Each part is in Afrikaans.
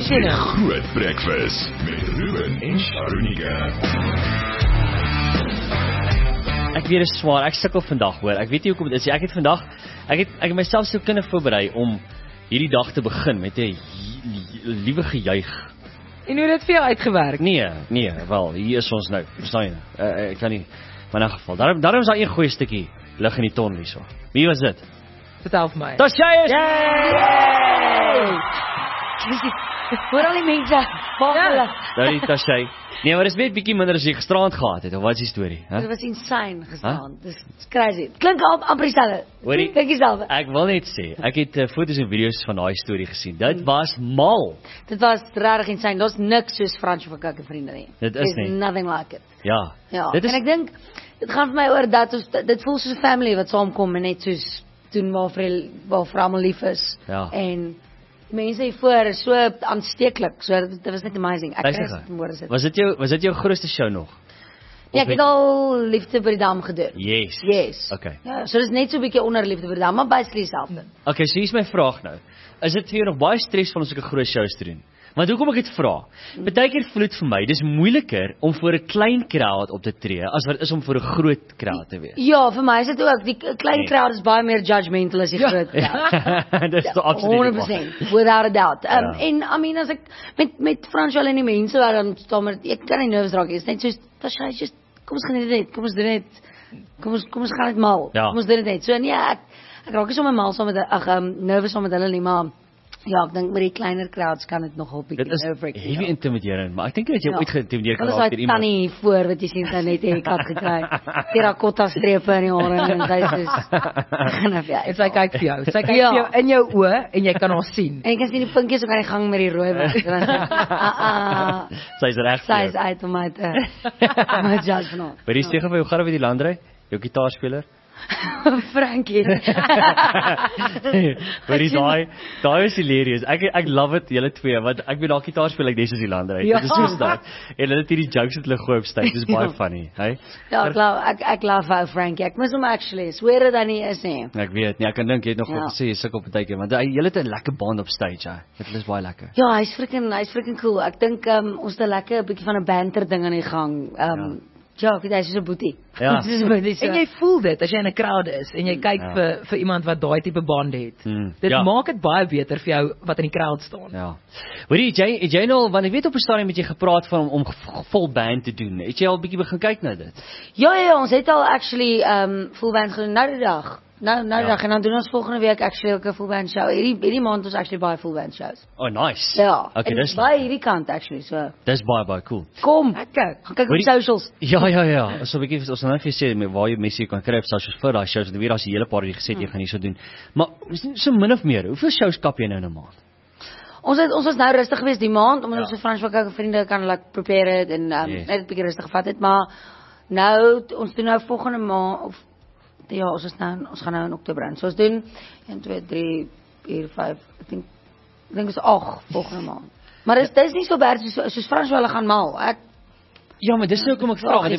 jy nou? Groot Breakfast met Ruben en Sharonika. Ek weet dit is swaar, ek sukkel vandag hoor. Ek weet nie hoekom dit is. Ek het myself so kinne voorberei om hierdie dag te begin met 'n liewe gejuig. En hoe het dit vir jou uitgewerk? Nee, wel, hier is ons nou. Verstaan jy? Ek kan nie, maar in 'n geval. Daarom is daar een goeie stukkie lig in die ton hierso. Wie was dit? Vertel vir my. Tashay is. Hoor al die mense, waar hulle? Daar Tashay. Nee, maar dit is net bietjie minder as jy gisteraand gehad het. Of wat is die storie? Dit was insane gestaan. Dis crazy. Klink amper dieselfde. Hoorie? Kyk dieselfde. Ek wil net sê, ek het foto's en video's van daai storie gesien. Dit was mal. Dit was regtig insane. Daar's niks soos Fransjo vir Kakke vriende nie. Dit is nie. Nothing like it. Ja. Dit is, en ek dink dit gaan vir my oor dat ons dit voel soos 'n family wat saamkom en net soos doen waar almal lief is. Ja. En mense hiervoor is so aansteeklik. So dit was net amazing. Ek kry Was dit jou grootste show nog? Ja, ek het al Liefde by die Dam gedoen. Yes. Okay. Ja, so dis net so 'n bietjie onder Liefde by die Dam, maar basically dieselfde. Okay, so hier is my vraag nou. Is dit vir jou nog baie stresvol om sulke groot shows te doen? Want hoekom ek dit vra? Partykeer voel dit vir my, dis moeiliker om voor 'n klein crowd op te tree as wat is om voor 'n groot crowd te wees. Ja, vir my is dit ook. Die klein crowd is baie meer judgmental as die groot crowd. Dis so absoluut. 100%, without a doubt. En I mean as ek met Fransjo en die mense wat dan staan maar ek kan nie nervous raak. Dit is net soos Tashay just kom ons geniet dit. Kom ons doen dit. Kom ons gaan dit mal. Ja. Kom ons doen dit net. So nee, ek raak nie sommer mal saam met nervous saam met hulle nie, maar ja, ek dink met die kleiner crowds kan dit nogal bietjie nerve-wracking. Dit is heavy intimiderend, maar ek dink jy ooit geïntimideer kan raak deur iemand. Hulle is tannie voor wat jy sien sy net het gekry. Terracotta strepe in die hare en sy sê en sy kyk vir jou. Sy kyk vir jou in jou oë en jy kan haar sien. En jy kan sien die punkies ook aan die gang met die rooi wat. Sy is reg. Sy is uit om my judge vanaand. Maar dis seker vir jou gaan met die landry, jou gitaarspeler. Frankie. Maar daai is hilarious. Ek love it julle twee want ek weet daai gitaar speel dis soos die landry. Dit is so sterk. En hulle het hierdie jokes wat hulle gooi op stage. Dis baie funny, hey. Ja, ek love Frankie. Ek mis hom actually. Swear dit nie is nie. Ek weet nie. Ek kan dink jy het nog gesê jy sukkel op partykeer want julle het 'n lekker band op stage, hè. Dit is baie lekker. Ja, hy's freaking cool. Ek dink ons het 'n lekker bietjie van 'n banter ding aan die gang. Ja, ek weet hy is so 'n boetie. Ja. En jy voel dit as jy in 'n crowd is en jy kyk vir iemand wat daai tipe band het. Dit maak dit baie beter vir jou wat in die crowd staan. Ja. Hoorie, jy nou want ek weet op 'n stadium met jy gepraat van om vol band te doen. Het jy al 'n bietjie begin kyk na dit? Ja, ons het al actually full band gedoen nou die dag. Nou die dag en dan doen ons volgende week actually ook 'n full band show. Hierdie maand ons actually baie full band shows. Oh, nice. Ja. Okay, dis baie hierdie kant actually so. Dis baie cool. Kom, kyk op socials. Ja. So 'n bietjie ons nou net vir sê waar jy mense kan kry op socials vir daai shows. Ek weet daar's 'n hele paar wat jy gesê jy gaan hierso doen. Maar so min of meer, hoeveel shows kap jy nou in 'n maand? Ons was nou rustig geweest die maand omdat ons so Fransjo Kakke vriende kan prepare het en net 'n bietjie rustig gevat het, maar nou ons doen nou volgende maand of ja, ons gaan nou in Oktober aan. So ons doen 1 2 3 4 5 ek dink is 8 volgende maand. Maar dis nie so baie soos Fransjo hulle gaan mal. Ja, maar dis hoekom ek vra.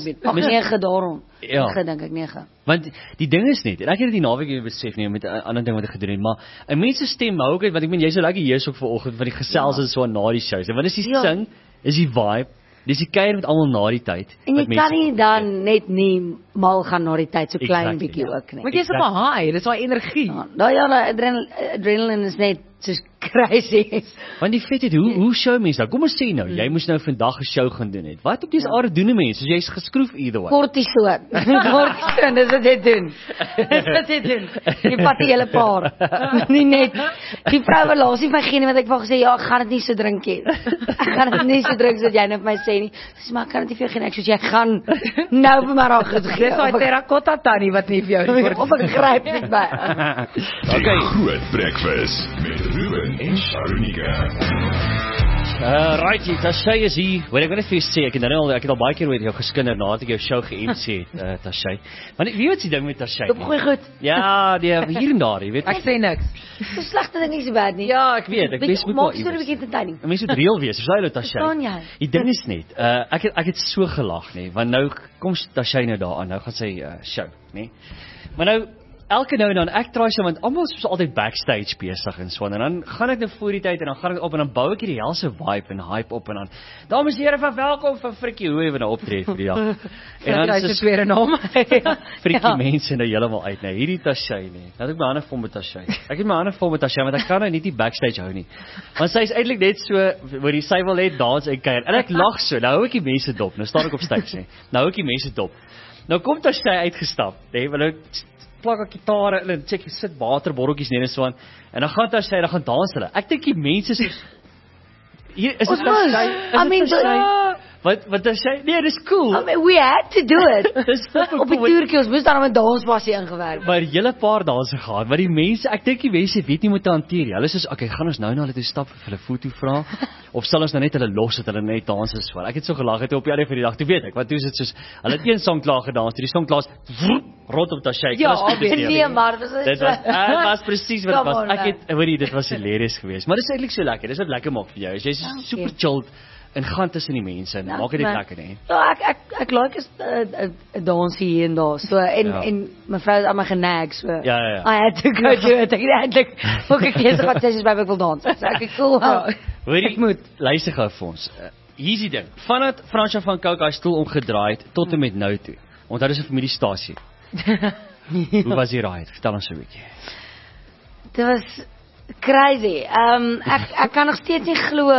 9 daarom. Ja. Ek dink ek 9. Want die ding is net, en ek het dit die naweek besef nie met 'n ander ding wat ek gedoen het, maar 'n mens se stem hou ook uit want ek meen jy's so lekker hier ook vanoggend van die gesels is so na die shows. En wat is die sing? Is die vibe? Dis die kuier met almal na die tyd. En jy kan nie dan net nie mal gaan na die tyd so klein bietjie ook nie. Want jy's op 'n high, dis daai energie. Ja, adrenaline is net soos crazy. Want die feit het hoe show mense nou? Kom ons sê nou, jy moes nou vandag 'n show gaan doen het. Wat op dis aarde doen mense? Jy's geskroef either way. Kortison. Kortison, dis wat jy doen. Dis wat jy doen. Jy vat die hele paar. Nie net die vrou wat laas nie van geen wat ek wou gesê ja, ek gaan dit nie so drink nie. Ek gaan dit nie so drink soos jy net my sê nie. Dis maar kan dit nie vir jou geen ek soos jy gaan nou vir my raak gegee. Dis daai terracotta tannie wat nie vir jou of ek gryp net by. Okay. Groot breakfast met Ruben en Sharonika. Righty, Tashay is hier. Wat ek wil net vir jou sê, ek het al baie keer met jou geskinder nadat ek jou show ge-MC het, Tashay. Maar wie weet die ding met Tashay? Dit gooi goed. Ja, hier en daar, jy weet. Ek sê niks. So slegte ding is nie bad nie. Ja, ek weet. Ek weet maak so 'n bietjie entertaining. Mense moet reël wees, verstaan jy, Tashay? Verstaan jy? Die ding is net, ek het so gelag, nê, want nou kom Tashay nou daaraan. Nou gaan sy show, nê. Maar nou elke nou en dan, ek try so, want almal is altyd backstage besig en so, en dan gaan ek nou voor die tyd, en dan gaan ek op, en dan bou ek hierdie helse vibe en hype op, en dan, dames en here, van welkom van Frikkie Hoe even nou optree vir die dag. En dan is dit weer 'n naam. Frikkie mense nou heeltemal uit, nee, hierdie Tashay, nee, dat ek my hande vol met Tashay. Ek het my hande vol met Tashay, want ek kan nou nie die backstage hou nie. Want sy is eintlik net so, waar die sy wil net dans en kuier, en ek lag so, nou hou ek die mense dop, nou staan ek op stage, nee, nou hou ek die mense dop. Nou kom Tashay uitgestap, nee, want nou plak ek gitare in en check, sit waterbotteltjies neer en so aan, en dan gaan Tashay, dan gaan dans hulle. Ek dink die mense soos, hier, is dit Tashay? Wat Tashay? Nee, dis cool. I mean, we had to do it. Dis Op die toertjie, ons moes daar met danspasie ingewerk. Maar julle paar danse gaan, maar die mense, ek dink die mense weet nie hoe te hanteer nie. Hulle is soos, okay, gaan ons nou na hulle toe stap vir hulle foto vra, of sal ons nou net hulle los het, hulle net dans is voor. Ek het so gelag, het op die einde van die dag, toe weet ek, want toe is dit soos, hulle het een song klaar gedans, toe die song klaar is, rond op Tashay. Ja, nee, maar dit was presies wat het was. Ek het, hoorie, dit was hilarious geweest. Maar dit is eintlik so lekker, dit is wat lekker maak vir jou. Jy is super chilled en gaan tussen die mense en maak dit lekker, nee. Ja, ek like is 'n dansie hier en daar. So en mevrou het aan my genag, so. Ja. I had to go do it. Ek het eintlik ook gekies wat sy sê by ek wil dans. So ek cool. Hoorie, moet luister gou vir ons. Hier is die ding. Vandat Fransja van Cooke hy stoel omgedraai het tot en met nou toe. Want dit is 'n familiestasie. Hoe was die ride? Vertel ons 'n bietjie. Dit was crazy. Ek kan nog steeds nie glo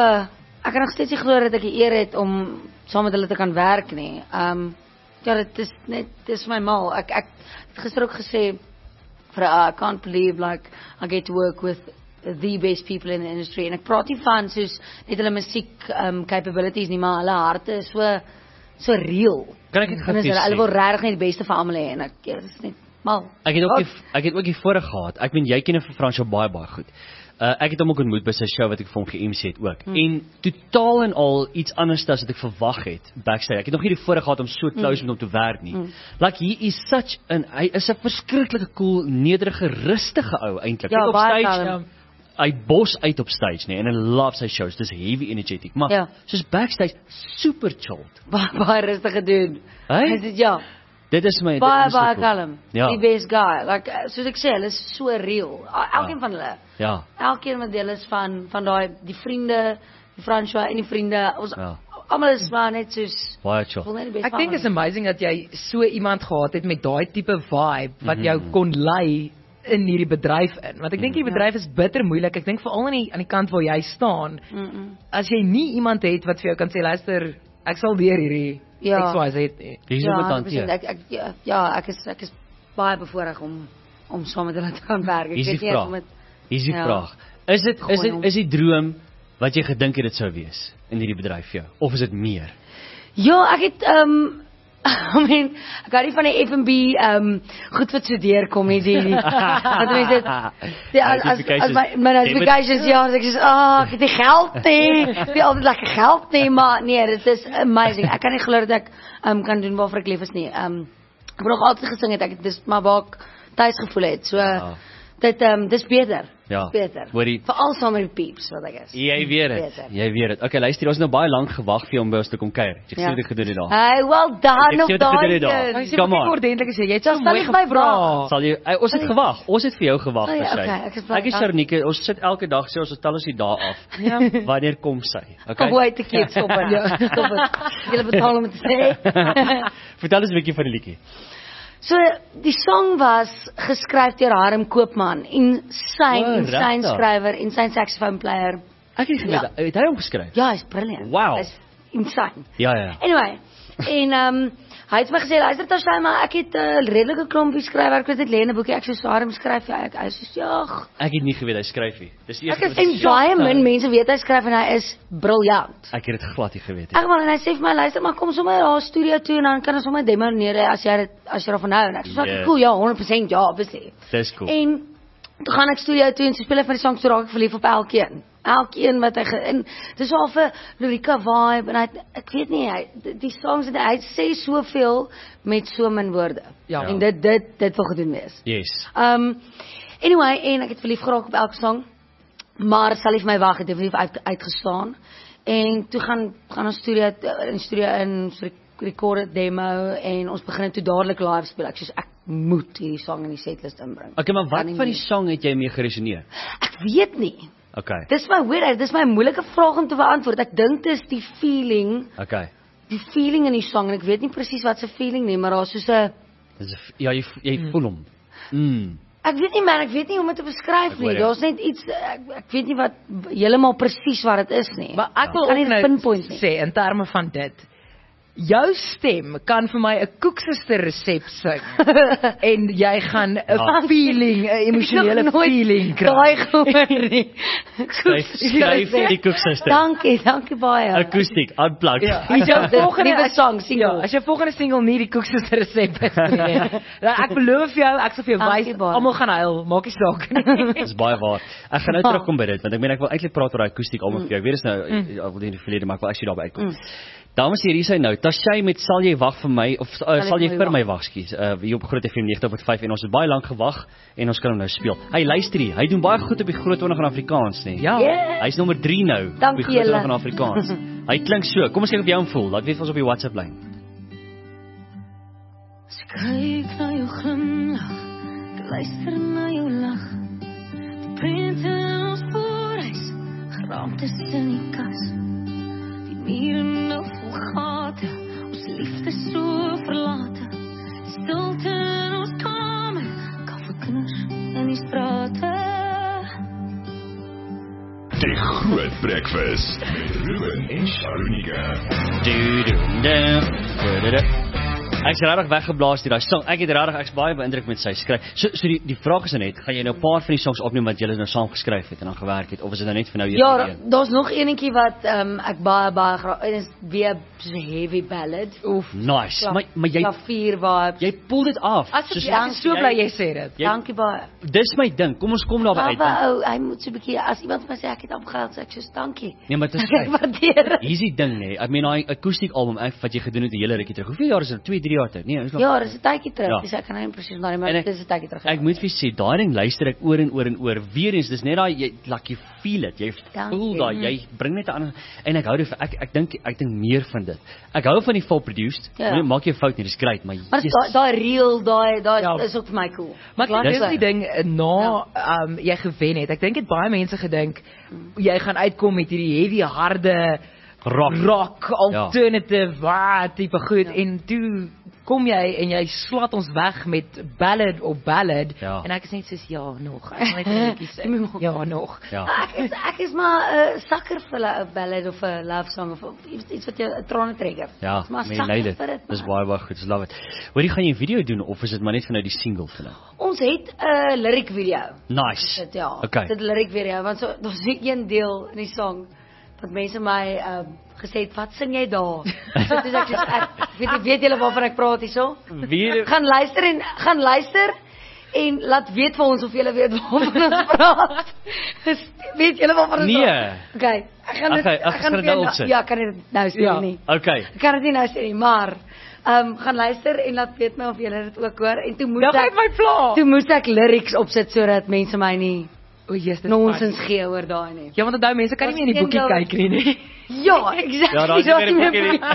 dat ek die eer het om saam met hulle te kan werk nie. Ja, dit is my mal. Ek het gister ook gesê vir I can't believe like I get to work with the best people in the industry, en ek praat nie van soos net hulle musiek capabilities nie, maar hulle harte is so real. Kan ek dit gaan sê? Hulle wil regtig net die beste vir almal hê, en ek dit is net mal. Ek het ook die voorreg gehad. Ek meen jy ken vir Fransja baie goed. Ek het hom ook ontmoet by sy show wat ek vir hom ge-MC het ook. En totaal en al iets anders as wat ek verwag het backstage. Ek het nog nie die voorreg gehad om so close met hom te werk nie. Like he is hy is 'n verskriklike cool, nederige, rustige ou eintlik. Ja, op stage hy bos uit op stage, nee, en hy love sy shows. Dis heavy energetic, maar soos backstage super chilled. Baie rustige doen. Hey? Is dit ja. Dit is my baie kalm. Ja. Die best guy. Like soos ek sê, hulle is so real. Elkeen van hulle. Ja. Elkeen met deel is van daai die vriende, die Franswa en die vriende. Ons almal is maar net soos baie chill. Ek dink is amazing dat jy so iemand gehad het met daai tipe vibe wat jou kon lei in hierdie bedryf in. Want ek dink die bedryf is bitter moeilik. Ek dink veral aan die kant waar jy staan. As jy nie iemand het wat vir jou kan sê, luister, ek sal weer hierdie XYZ nie. Ek is baie bevoorreg om saam met hulle te kan werk. Ek weet nie of met Is die vraag. Is die droom wat jy gedink het dit sou wees in hierdie bedryf vir jou, of is dit meer? Ja, ek het I mean, ek hou nie van die F&B goed wat so deurkom nie, wat mense dit as my notifications ek sê ek het nie geld nie, ek het altyd lekker geld nie, maar nee, dit is amazing. Ek kan nie glo dat ek kan doen waarvoor ek lief is nie. Ek het nog altyd gesing het, ek dis maar waar ek tuis gevoel het. So dis beter. Ja. Beter. Veral saam met die peeps wat ek is. Jy weet dit. Okay, luister, ons het nou baie lank gewag vir jou om by ons te kom kuier. Ek sê dit gedoen het daar. Hey, well done op daai. Jy het nie ordentlik gesê jy het so mooi gevra. Sal jy ons het gewag. Ons het vir jou gewag vir sy. Okay, ek is Sharnike, ons sit elke dag sê ons tel ons die dae af. Ja. Wanneer kom sy? Okay. Kom uit te keep stop. Stop dit. Jy betaal om te sê. Vertel ons 'n bietjie van die liedjie. So, die song was geskryf deur Harm Koopman, insane skrywer, insane saxophone player. Ek het geweet, het hy hom geskryf? Ja, hy's brilliant. Wow. Hy's insane. Ja. Anyway, en hy het my gesê, luister Tashay, maar ek het 'n redelike klompie skryfwerk, ek het lê in 'n boekie, ek sê Harm skryf, hy sê ja. Ek het nie geweet hy skryf nie. Dis eers en baie min mense weet hy skryf en hy is briljant. Ek het dit glad nie geweet nie. Ek maar en hy sê vir my, luister, maar kom sommer na studio toe en dan kan ons sommer demo neer as jy daarvan hou. En ek sê cool, ja, 100% ja, obviously. Dis cool. En toe gaan ek studio toe en so speel ek van die songs, so raak ek verlief op elkeen wat en dis al vir lirieke vibe en ek weet nie, die songs hy sê soveel met so min woorde. Ja. En dit wil gedoen wees. Yes. Anyway, en ek het verlief geraak op elke song, maar sal nie vir my wag, het definitief uitgestaan. En toe gaan ons studio in recorded demo en ons begin toe dadelik live speel. Ek moet hierdie song in die setlist inbring. Okay, maar wat Kan nie van die meer. song het jy mee geresoneer? Ek weet nie. Okay. Dis my weird, dis my moeilike vraag om te beantwoord. Ek dink dis die feeling in die song en ek weet nie presies wat se feeling nie, maar daar's soos 'n Ja, jy voel hom. Ek weet nie man, ek weet nie hoe om dit te beskryf nie. hoor jou. Daar's net iets ek weet nie wat heeltemal presies wat dit is nie. Maar ek wil Kan nie ook nou pinpoint nie. sê in terme van dit. Jou stem kan vir my 'n koeksuster resep sing en jy gaan 'n feeling, 'n emosionele feeling kry. Daai gehoor nie. Skryf die koeksuster. Dankie baie. Akoestiek, unplugged. Ja, as jou volgende nuwe song single. Ja, as jou volgende single nie die koeksuster resep is nie. Dan ek beloof jou, ek sal vir jou Dankie wys, baie. almal gaan huil, maak nie saak nie. Dis baie waar. Ek gaan nou terugkom by dit, want ek meen ek wil eintlik praat oor daai akoestiek almal vir jou. Ek weet dis nou al in die verlede, maar ek wil actually daarby uitkom. Dames en here, hier is hy nou. Tashay met Sal jy wag vir my of sal jy vir my wag, skus. Hier op Groot FM 90.5 en ons het baie lank gewag en ons kan hom nou speel. Hy luister hier. Hy doen baie goed op die Groot 20 in Afrikaans, nê. Ja. Yeah. Hy's nommer 3 nou op Dankie die Groot 20 in julle. Afrikaans. Hy klink so. Kom ons kyk of jy hom voel. Laat weet vir ons op die WhatsApp lyn. As ek kyk na jou glimlach, ek luister na jou lag. Die prente in ons voorhuis, geraamtes in die kas. Die mure nou vol gate, ons liefde so verlate. Die stilte in ons kamer, kaffekinders in die strate. Die Groot Breakfast met Ruben en Sharunika. Ek's regtig weggeblaas deur daai song. Ek ek's baie beïndruk met sy skryf. So die vraag is net, gaan jy nou 'n paar van die songs opneem wat jy nou saam geskryf het en dan gewerk het of is dit nou net vir nou Ja, een? daar's nog enetjie wat ek baie graag en is weer so 'n heavy ballad. Oef, nice. Maar jy klavier vibes. jy pull dit af. Asseblief, Soos- ek is so bly jy sê dit. Dankie baie. Dis my ding. Kom ons kom daarby uit. Maar hy moet so 'n bietjie as iemand vir my sê ek het afgeheld, sê ek soos dankie. Nee, maar dit is Ek waardeer. Hier's die ding nê. Ek meen daai akoestiek album wat jy gedoen het 'n hele rukkie terug. Hoeveel jaar is dit? 2-3 jaar terug. Nee, is nog Ja, dis 'n tydjie terug. Ja. Dis ek kan nou nie presies onthou nie, maar En ek- dis 'n tydjie terug. Ek moet vir sê, daai ding luister ek oor en oor. Weer eens, dis net daai jy like jy feel it. Jy Dankie. voel daai jy bring net 'n ander en ek hou daarvan. Ek dink meer van dit. Ek hou van die full produced. Ja. Maak jy 'n fout nie, dis great, maar Maar daai real, daai Ja. is ook vir my cool. Maar Ek dis like die dit. ding na jy gewen het. Ek dink dit baie mense gedink jy gaan uitkom met hierdie heavy harde rock alternative tipe goed en toe kom jy en jy slat ons weg met ballad op ballad en ek is net soos ja nog. Ek wil net netjies sê. Ja nog. Ja. Ek is maar 'n sucker vir 'n ballad of 'n love song of iets wat jou 'n trane trigger. Ja, maar men lei dit. Dis baie goed. Dis love it. Hoorie, gaan jy 'n video doen of is dit maar net vir nou die single vir nou? Ons het 'n lyric video. Nice. Dit ja. Okay. Dit 'n lyric video want so daar's een deel in die song wat mense my gesê het, wat sing jy daar? So dis ek weet julle waarvan ek praat hierso? Wie Gaan luister en laat weet vir ons of julle weet waarvan ons praat. Weet julle waarvan ons praat? Okay, ek gaan dit ja, kan dit nou sê nie. Okay. Ek kan dit nie nou sê nie, maar gaan luister en laat weet my of julle dit ook hoor en toe moes ek lyrics opsit sodat mense my nie nonsens gee oor daai nie. Ja, want onthou mense kan nie meer in die boekie kyk nie. Ja, exactly. Ja, daar is nie meer 'n boekie nie.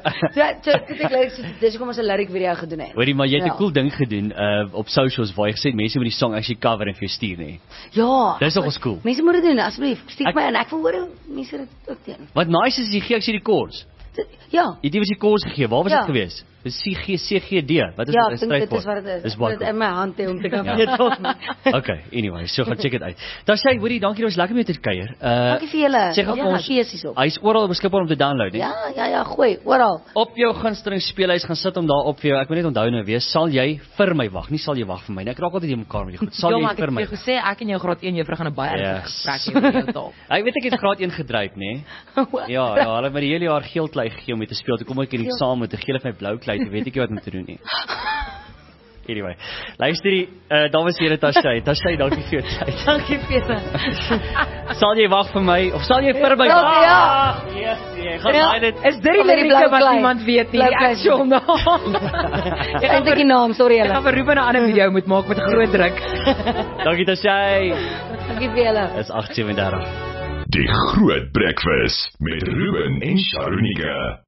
Ek lyrics dis hoekom ons 'n lyric video gedoen het. Hoorie, maar jy het 'n cool ding gedoen op socials waar jy gesê mense moet die song actually cover en vir jou stuur nê. Ja. Dis nogals cool. Mense moet dit doen asseblief. Stuur my en ek wil hoor hoe mense dit ook doen. Wat nice is jy gee actually die chords. Ja. Jy het die chords gegee. Waar was dit gewees? Dis CGD. Wat is dit? Ja, dit is wat dit is. Dis wat in my hand hê om te kan weet wat. Okay, anyway, so gaan check dit uit. Dan sê hoorie, dankie dat ons lekker met dit kuier. Dankie vir julle. Sê gou vir ons feesies op. Hy's oral beskikbaar om te download, hè? Ja, gooi, oral. Op jou gunsteling speelhuis gaan sit om daar op vir jou. Ek moet net onthou nou weer, sal jy vir my wag, nie sal jy wag vir my nie. Ek raak altyd in mekaar met die goed. Sal jy vir my? Ja, maar ek het gesê ek en jou graad 1 juffrou gaan 'n baie ernstige gesprek hê oor jou taal. Ek weet ek het graad 1 gedryf, nê? Ja, hulle het my die hele jaar geel klei gegee om mee te speel. Toe kom ek in die saam met 'n geel en my blou klei, toe weet ek nie wat om te doen nie. Anyway, luister die dames en here Tashay, dankie vir jou tyd. Dankie Peter. Sal jy wag vir my of sal jy vir my wag? Ja. Yes, jy gaan dit. Is dit die lirieke wat niemand weet nie? Die actual naam. Ek het die naam, sorry julle. Ek gaan vir Ruben 'n ander video moet maak met 'n groot druk. Dankie Tashay. Dankie vir julle. Is 8:37. Die Groot Breakfast met Ruben en Sharunika.